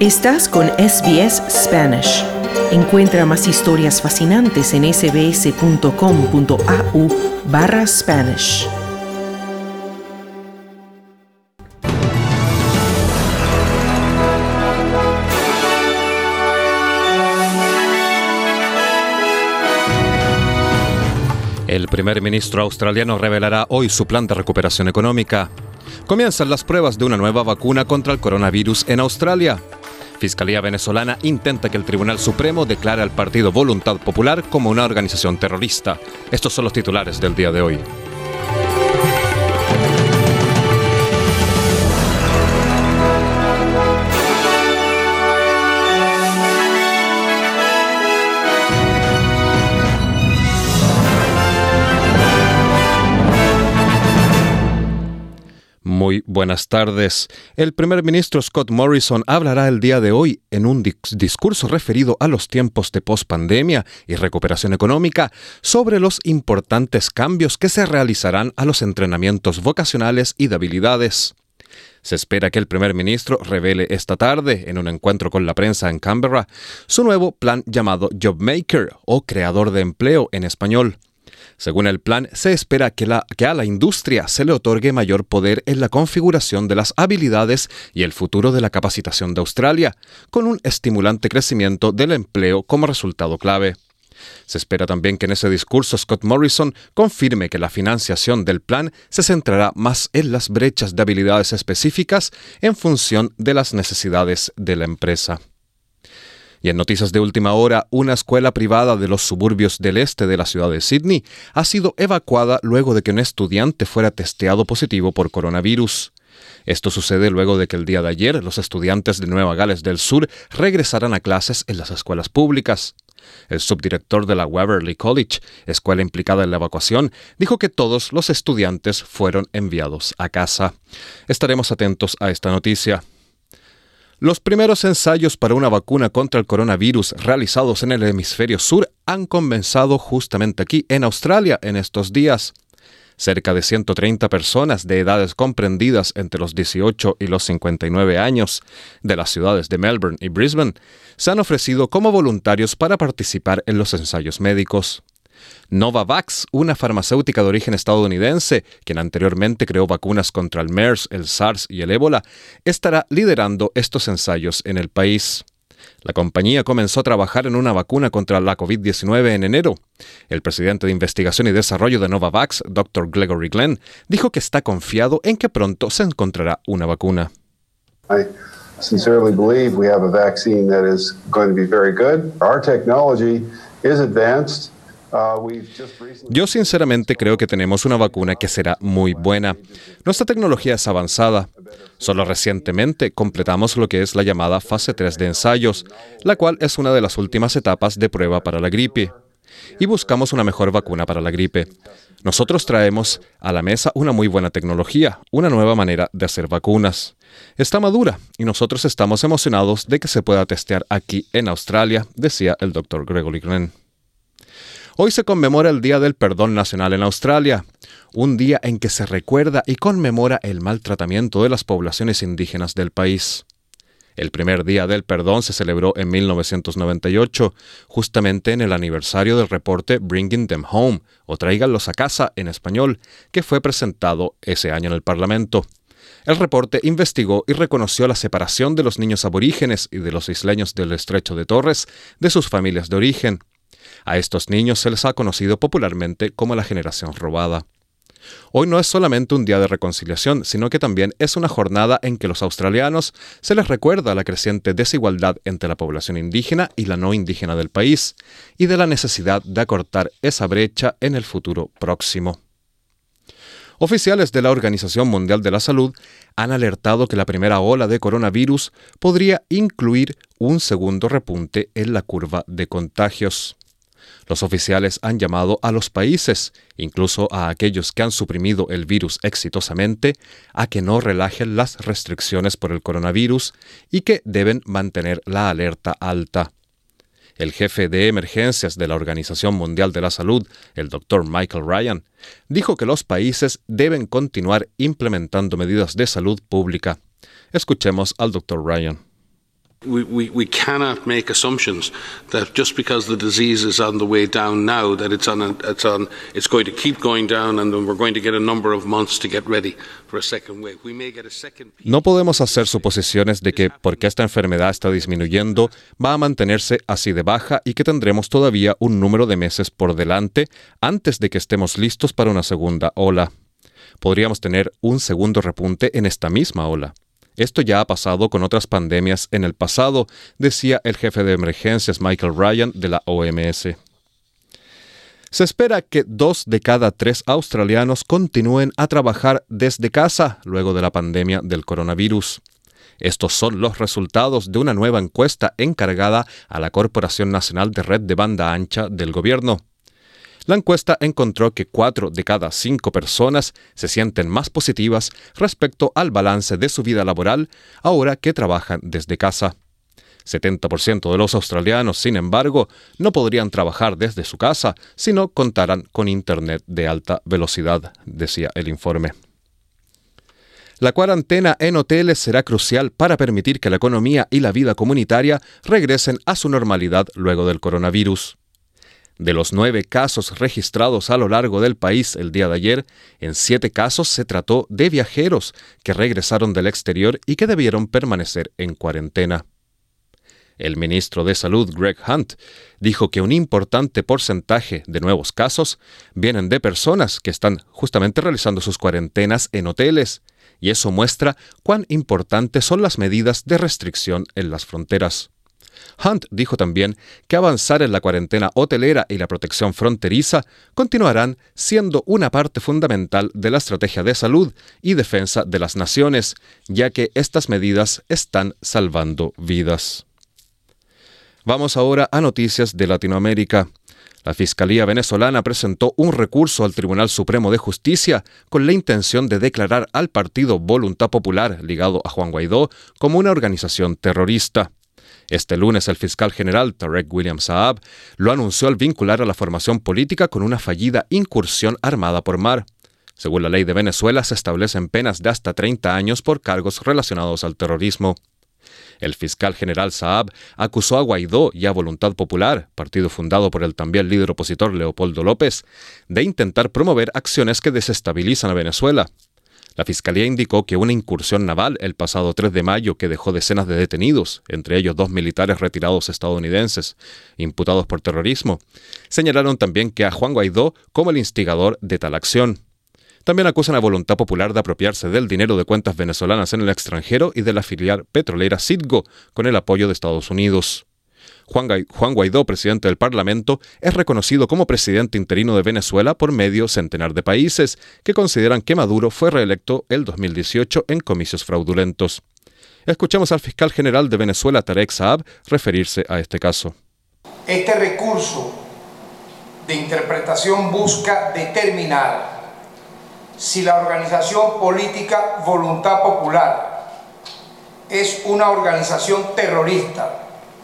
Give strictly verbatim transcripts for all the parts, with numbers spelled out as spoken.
Estás con S B S Spanish. Encuentra más historias fascinantes en sbs.com.au barra Spanish. El primer ministro australiano revelará hoy su plan de recuperación económica. Comienzan las pruebas de una nueva vacuna contra el coronavirus en Australia. Fiscalía venezolana intenta que el Tribunal Supremo declare al partido Voluntad Popular como una organización terrorista. Estos son los titulares del día de hoy. Muy buenas tardes. El primer ministro Scott Morrison hablará el día de hoy en un discurso referido a los tiempos de pospandemia y recuperación económica sobre los importantes cambios que se realizarán a los entrenamientos vocacionales y de habilidades. Se espera que el primer ministro revele esta tarde, en un encuentro con la prensa en Canberra, su nuevo plan llamado JobMaker o Creador de Empleo en español. Según el plan, se espera que, la, que a la industria se le otorgue mayor poder en la configuración de las habilidades y el futuro de la capacitación de Australia, con un estimulante crecimiento del empleo como resultado clave. Se espera también que en ese discurso Scott Morrison confirme que la financiación del plan se centrará más en las brechas de habilidades específicas en función de las necesidades de la empresa. Y en noticias de última hora, una escuela privada de los suburbios del este de la ciudad de Sydney ha sido evacuada luego de que un estudiante fuera testeado positivo por coronavirus. Esto sucede luego de que el día de ayer los estudiantes de Nueva Gales del Sur regresaran a clases en las escuelas públicas. El subdirector de la Waverley College, escuela implicada en la evacuación, dijo que todos los estudiantes fueron enviados a casa. Estaremos atentos a esta noticia. Los primeros ensayos para una vacuna contra el coronavirus realizados en el hemisferio sur han comenzado justamente aquí en Australia en estos días. Cerca de ciento treinta personas de edades comprendidas entre los dieciocho y los cincuenta y nueve años de las ciudades de Melbourne y Brisbane se han ofrecido como voluntarios para participar en los ensayos médicos. Novavax, una farmacéutica de origen estadounidense, quien anteriormente creó vacunas contra el MERS, el SARS y el ébola, estará liderando estos ensayos en el país. La compañía comenzó a trabajar en una vacuna contra la covid diecinueve en enero. El presidente de Investigación y Desarrollo de Novavax, doctor Gregory Glenn, dijo que está confiado en que pronto se encontrará una vacuna. I sincerely believe we have a vaccine that is going to be very good. Our technology is advanced. Yo sinceramente creo que tenemos una vacuna que será muy buena. Nuestra tecnología es avanzada. Solo recientemente completamos lo que es la llamada fase tres de ensayos, la cual es una de las últimas etapas de prueba para la gripe. Y buscamos una mejor vacuna para la gripe. Nosotros traemos a la mesa una muy buena tecnología, una nueva manera de hacer vacunas. Está madura y nosotros estamos emocionados de que se pueda testear aquí en Australia, decía el doctor Gregory Glenn. Hoy se conmemora el Día del Perdón Nacional en Australia, un día en que se recuerda y conmemora el maltratamiento de las poblaciones indígenas del país. El primer Día del Perdón se celebró en mil novecientos noventa y ocho, justamente en el aniversario del reporte Bringing Them Home, o Tráiganlos a casa en español, que fue presentado ese año en el Parlamento. El reporte investigó y reconoció la separación de los niños aborígenes y de los isleños del Estrecho de Torres de sus familias de origen. A estos niños se les ha conocido popularmente como la generación robada. Hoy no es solamente un día de reconciliación, sino que también es una jornada en que los australianos se les recuerda la creciente desigualdad entre la población indígena y la no indígena del país, y de la necesidad de acortar esa brecha en el futuro próximo. Oficiales de la Organización Mundial de la Salud han alertado que la primera ola de coronavirus podría incluir un segundo repunte en la curva de contagios. Los oficiales han llamado a los países, incluso a aquellos que han suprimido el virus exitosamente, a que no relajen las restricciones por el coronavirus y que deben mantener la alerta alta. El jefe de emergencias de la Organización Mundial de la Salud, el doctor Michael Ryan, dijo que los países deben continuar implementando medidas de salud pública. Escuchemos al doctor Ryan. We, we, we cannot make assumptions that just because the disease is on the way down now, that it's on, a, it's on, it's going to keep going down, and then we're going to get a number of months to get ready for a second wave. We may get a second. No podemos hacer suposiciones de que porque esta enfermedad está disminuyendo, va a mantenerse así de baja y que tendremos todavía un número de meses por delante antes de que estemos listos para una segunda ola. Podríamos tener un segundo repunte en esta misma ola. Esto ya ha pasado con otras pandemias en el pasado, decía el jefe de emergencias Michael Ryan de la O M S. Se espera que dos de cada tres australianos continúen a trabajar desde casa luego de la pandemia del coronavirus. Estos son los resultados de una nueva encuesta encargada a la Corporación Nacional de Red de Banda Ancha del gobierno. La encuesta encontró que cuatro de cada cinco personas se sienten más positivas respecto al balance de su vida laboral ahora que trabajan desde casa. setenta por ciento de los australianos, sin embargo, no podrían trabajar desde su casa si no contaran con Internet de alta velocidad, decía el informe. La cuarentena en hoteles será crucial para permitir que la economía y la vida comunitaria regresen a su normalidad luego del coronavirus. De los nueve casos registrados a lo largo del país el día de ayer, en siete casos se trató de viajeros que regresaron del exterior y que debieron permanecer en cuarentena. El ministro de Salud, Greg Hunt, dijo que un importante porcentaje de nuevos casos vienen de personas que están justamente realizando sus cuarentenas en hoteles, y eso muestra cuán importantes son las medidas de restricción en las fronteras. Hunt dijo también que avanzar en la cuarentena hotelera y la protección fronteriza continuarán siendo una parte fundamental de la estrategia de salud y defensa de las naciones, ya que estas medidas están salvando vidas. Vamos ahora a noticias de Latinoamérica. La Fiscalía venezolana presentó un recurso al Tribunal Supremo de Justicia con la intención de declarar al partido Voluntad Popular, ligado a Juan Guaidó, como una organización terrorista. Este lunes el fiscal general Tarek William Saab lo anunció al vincular a la formación política con una fallida incursión armada por mar. Según la ley de Venezuela, se establecen penas de hasta treinta años por cargos relacionados al terrorismo. El fiscal general Saab acusó a Guaidó y a Voluntad Popular, partido fundado por el también líder opositor Leopoldo López, de intentar promover acciones que desestabilizan a Venezuela. La Fiscalía indicó que una incursión naval el pasado tres de mayo que dejó decenas de detenidos, entre ellos dos militares retirados estadounidenses, imputados por terrorismo, señalaron también que a Juan Guaidó como el instigador de tal acción. También acusan a Voluntad Popular de apropiarse del dinero de cuentas venezolanas en el extranjero y de la filial petrolera Citgo, con el apoyo de Estados Unidos. Juan Guaidó, presidente del Parlamento, es reconocido como presidente interino de Venezuela por medio centenar de países que consideran que Maduro fue reelecto el dos mil dieciocho en comicios fraudulentos. Escuchamos al fiscal general de Venezuela, Tarek Saab, referirse a este caso. Este recurso de interpretación busca determinar si la organización política Voluntad Popular es una organización terrorista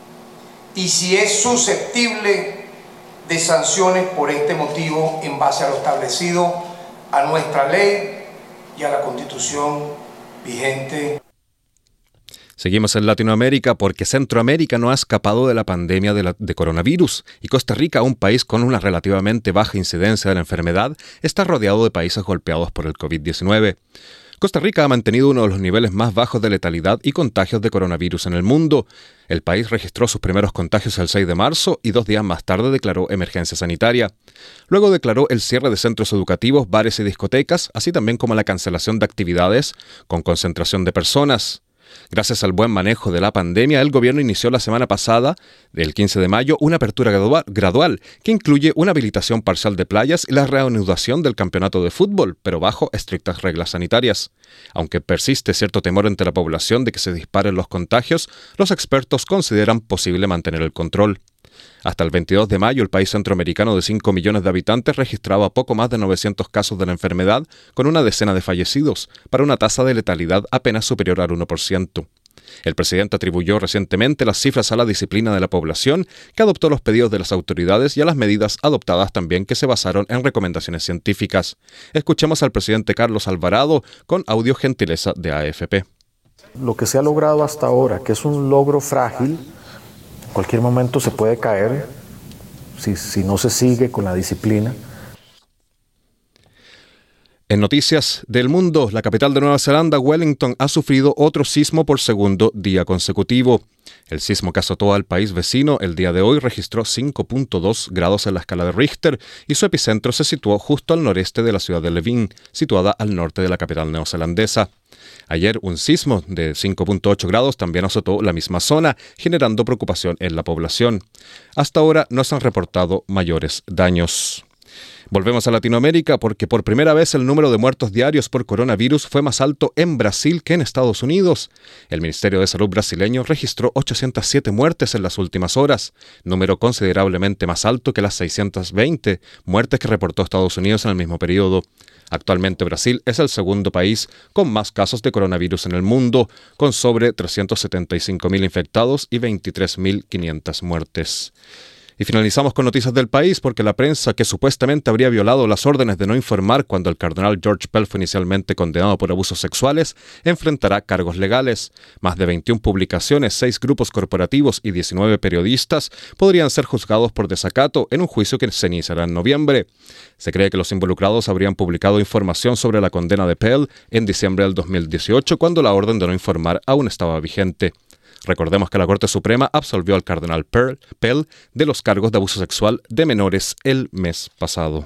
y si es susceptible de sanciones por este motivo en base a lo establecido a nuestra ley y a la Constitución vigente. Seguimos en Latinoamérica porque Centroamérica no ha escapado de la pandemia de, la, de coronavirus y Costa Rica, un país con una relativamente baja incidencia de la enfermedad, está rodeado de países golpeados por el covid diecinueve. Costa Rica ha mantenido uno de los niveles más bajos de letalidad y contagios de coronavirus en el mundo. El país registró sus primeros contagios el seis de marzo y dos días más tarde declaró emergencia sanitaria. Luego declaró el cierre de centros educativos, bares y discotecas, así también como la cancelación de actividades con concentración de personas. Gracias al buen manejo de la pandemia, el gobierno inició la semana pasada, del quince de mayo, una apertura gradual que incluye una habilitación parcial de playas y la reanudación del campeonato de fútbol, pero bajo estrictas reglas sanitarias. Aunque persiste cierto temor entre la población de que se disparen los contagios, los expertos consideran posible mantener el control. Hasta el veintidós de mayo, el país centroamericano de cinco millones de habitantes registraba poco más de novecientos casos de la enfermedad, con una decena de fallecidos, para una tasa de letalidad apenas superior al uno por ciento. El presidente atribuyó recientemente las cifras a la disciplina de la población, que adoptó los pedidos de las autoridades y a las medidas adoptadas también que se basaron en recomendaciones científicas. Escuchemos al presidente Carlos Alvarado con audio gentileza de A F P. Lo que se ha logrado hasta ahora, que es un logro frágil, en cualquier momento se puede caer si, si no se sigue con la disciplina. En noticias del mundo, la capital de Nueva Zelanda, Wellington, ha sufrido otro sismo por segundo día consecutivo. El sismo que azotó al país vecino el día de hoy registró cinco punto dos grados en la escala de Richter y su epicentro se situó justo al noreste de la ciudad de Levin, situada al norte de la capital neozelandesa. Ayer, un sismo de cinco punto ocho grados también azotó la misma zona, generando preocupación en la población. Hasta ahora no se han reportado mayores daños. Volvemos a Latinoamérica porque por primera vez el número de muertos diarios por coronavirus fue más alto en Brasil que en Estados Unidos. El Ministerio de Salud brasileño registró ochocientas siete muertes en las últimas horas, número considerablemente más alto que las seiscientas veinte muertes que reportó Estados Unidos en el mismo periodo. Actualmente Brasil es el segundo país con más casos de coronavirus en el mundo, con sobre trescientos setenta y cinco mil infectados y veintitrés mil quinientas muertes. Y finalizamos con noticias del país porque la prensa, que supuestamente habría violado las órdenes de no informar cuando el cardenal George Pell fue inicialmente condenado por abusos sexuales, enfrentará cargos legales. Más de veintiuna publicaciones, seis grupos corporativos y diecinueve periodistas podrían ser juzgados por desacato en un juicio que se iniciará en noviembre. Se cree que los involucrados habrían publicado información sobre la condena de Pell en diciembre del dos mil dieciocho, cuando la orden de no informar aún estaba vigente. Recordemos que la Corte Suprema absolvió al cardenal Pell de los cargos de abuso sexual de menores el mes pasado.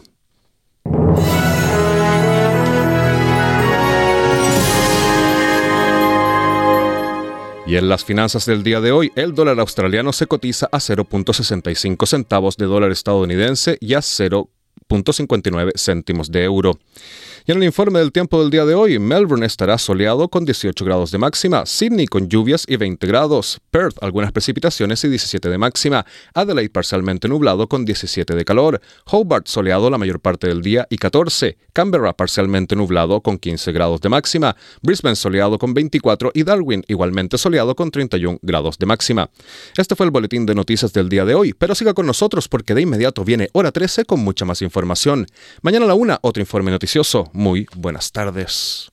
Y en las finanzas del día de hoy, el dólar australiano se cotiza a cero punto sesenta y cinco centavos de dólar estadounidense y a cero punto cincuenta y nueve céntimos de euro. Y en el informe del tiempo del día de hoy, Melbourne estará soleado con dieciocho grados de máxima, Sydney con lluvias y veinte grados, Perth algunas precipitaciones y diecisiete de máxima, Adelaide parcialmente nublado con diecisiete de calor, Hobart soleado la mayor parte del día y catorce, Canberra parcialmente nublado con quince grados de máxima, Brisbane soleado con veinticuatro y Darwin igualmente soleado con treinta y uno grados de máxima. Este fue el boletín de noticias del día de hoy, pero siga con nosotros porque de inmediato viene Hora trece con mucha más información. Mañana a la una, otro informe noticioso. Muy buenas tardes.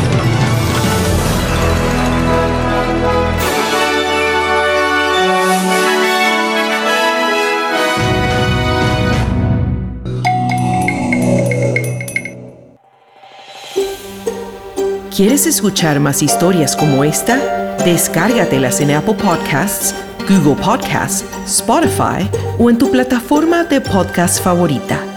¿Quieres escuchar más historias como esta? Descárgatelas en Apple Podcasts, Google Podcasts, Spotify o en tu plataforma de podcast favorita.